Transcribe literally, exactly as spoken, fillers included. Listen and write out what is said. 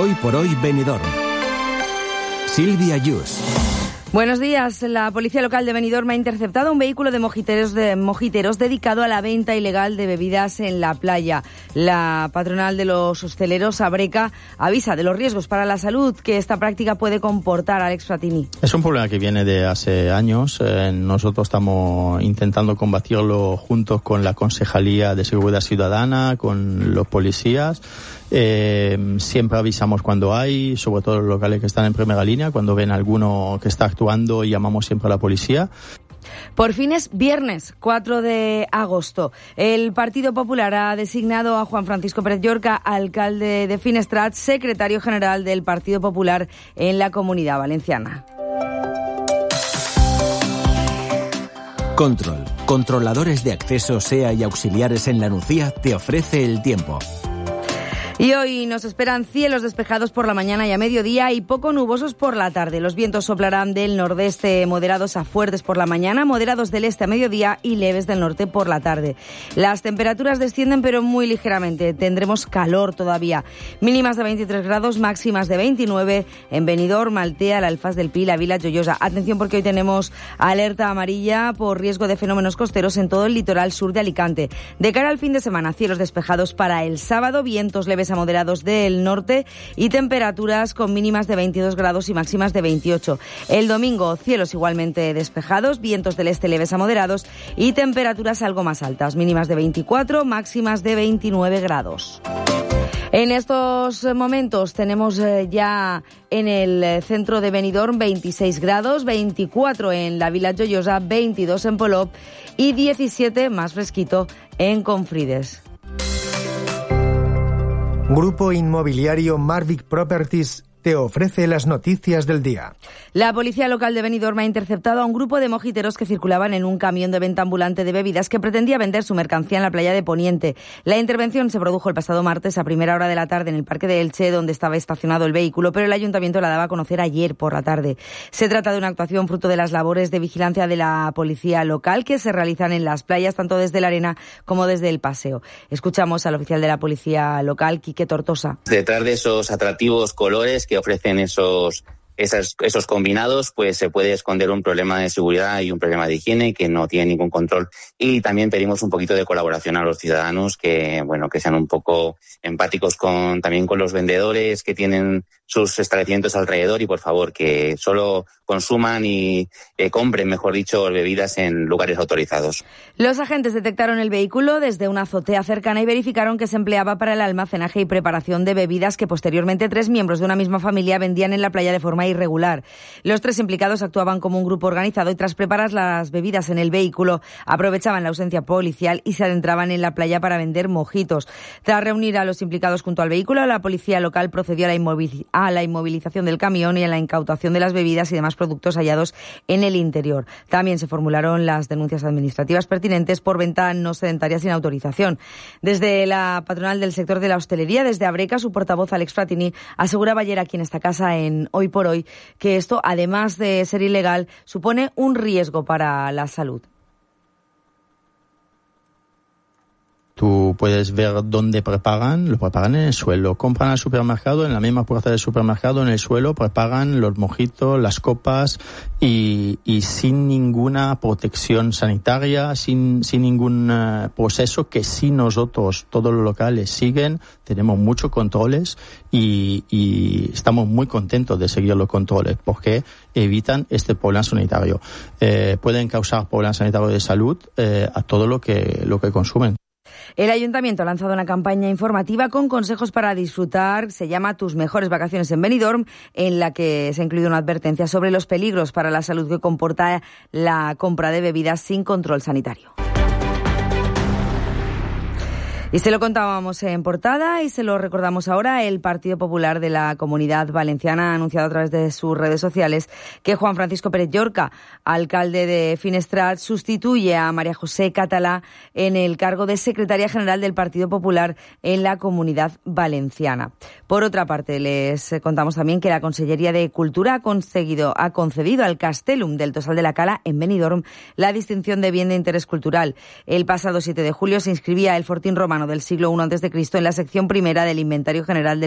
Hoy por hoy Benidorm. Silvia Yus. Buenos días. La policía local de Benidorm ha interceptado un vehículo de mojiteros, de mojiteros dedicado a la venta ilegal de bebidas en la playa. La patronal de los hosteleros, Abreca, avisa de los riesgos para la salud que esta práctica puede comportar. Alex Fratini. Es un problema que viene de hace años. Eh, nosotros estamos intentando combatirlo juntos con la Concejalía de Seguridad Ciudadana, con los policías. Eh, siempre avisamos cuando hay, sobre todo los locales que están en primera línea, cuando ven a alguno que está actuando, llamamos siempre a la policía. Por fin es viernes, cuatro de agosto. El Partido Popular ha designado a Juan Francisco Pérez Llorca, alcalde de Finestrat, secretario general del Partido Popular en la Comunidad Valenciana. Control. Controladores de acceso SEA y auxiliares en La Nucía te ofrece el tiempo. Y hoy nos esperan cielos despejados por la mañana y a mediodía y poco nubosos por la tarde. Los vientos soplarán del nordeste moderados a fuertes por la mañana, moderados del este a mediodía y leves del norte por la tarde. Las temperaturas descienden pero muy ligeramente. Tendremos calor todavía. Mínimas de veintitrés grados, máximas de veintinueve en Benidorm, Altea, La Alfaz del Pi, La Vila, Joyosa. Atención porque hoy tenemos alerta amarilla por riesgo de fenómenos costeros en todo el litoral sur de Alicante. De cara al fin de semana, cielos despejados para el sábado, vientos leves a moderados del norte y temperaturas con mínimas de veintidós grados y máximas de veintiocho. El domingo, cielos igualmente despejados, vientos del este leves a moderados y temperaturas algo más altas, mínimas de veinticuatro, máximas de veintinueve grados. En estos momentos tenemos ya en el centro de Benidorm veintiséis grados, veinticuatro en la Vila Joyosa, veintidós en Polop y diecisiete más fresquito en Confrides. Grupo inmobiliario Marvic Properties te ofrece las noticias del día. La policía local de Benidorm ha interceptado a un grupo de mojiteros que circulaban en un camión de venta ambulante de bebidas que pretendía vender su mercancía en la playa de Poniente. La intervención se produjo el pasado martes a primera hora de la tarde en el Parque de Elche, donde estaba estacionado el vehículo, pero el ayuntamiento la daba a conocer ayer por la tarde. Se trata de una actuación fruto de las labores de vigilancia de la policía local que se realizan en las playas, tanto desde la arena como desde el paseo. Escuchamos al oficial de la policía local, Quique Tortosa. Detrás de esos atractivos colores que ofrecen esos, esos, esos combinados, pues se puede esconder un problema de seguridad y un problema de higiene que no tiene ningún control. Y también pedimos un poquito de colaboración a los ciudadanos que, bueno, que sean un poco empáticos con, también con los vendedores que tienen sus establecimientos alrededor y, por favor, que solo consuman y eh, compren, mejor dicho, bebidas en lugares autorizados. Los agentes detectaron el vehículo desde una azotea cercana y verificaron que se empleaba para el almacenaje y preparación de bebidas que posteriormente tres miembros de una misma familia vendían en la playa de forma irregular. Los tres implicados actuaban como un grupo organizado y tras preparar las bebidas en el vehículo aprovechaban la ausencia policial y se adentraban en la playa para vender mojitos. Tras reunir a los implicados junto al vehículo, la policía local procedió a la, inmovil- a la inmovilización del camión y a la incautación de las bebidas y demás productos hallados en el interior. También se formularon las denuncias administrativas pertinentes por venta no sedentaria sin autorización. Desde la patronal del sector de la hostelería, desde Abreca, su portavoz Alex Fratini aseguraba ayer aquí en esta casa en Hoy por Hoy que esto, además de ser ilegal, supone un riesgo para la salud. Tú puedes ver dónde preparan, lo preparan en el suelo. Compran al supermercado, en la misma puerta del supermercado, en el suelo, preparan los mojitos, las copas y, y sin ninguna protección sanitaria, sin, sin ningún uh, proceso que sí nosotros, todos los locales, siguen. Tenemos muchos controles y, y estamos muy contentos de seguir los controles porque evitan este problema sanitario. Eh, pueden causar problemas sanitarios de salud eh, a todo lo que, lo que consumen. El Ayuntamiento ha lanzado una campaña informativa con consejos para disfrutar, se llama Tus mejores vacaciones en Benidorm, en la que se ha incluido una advertencia sobre los peligros para la salud que comporta la compra de bebidas sin control sanitario. Y se lo contábamos en portada y se lo recordamos ahora. El Partido Popular de la Comunidad Valenciana ha anunciado a través de sus redes sociales que Juan Francisco Pérez Llorca, alcalde de Finestrat, sustituye a María José Catalá en el cargo de secretaria general del Partido Popular en la Comunidad Valenciana. Por otra parte, les contamos también que la Consellería de Cultura ha conseguido, ha concedido al Castellum del Tosal de la Cala en Benidorm la distinción de bien de interés cultural. El pasado siete de julio se inscribía el fortín romano del siglo primero antes de Cristo en la sección primera del Inventario General de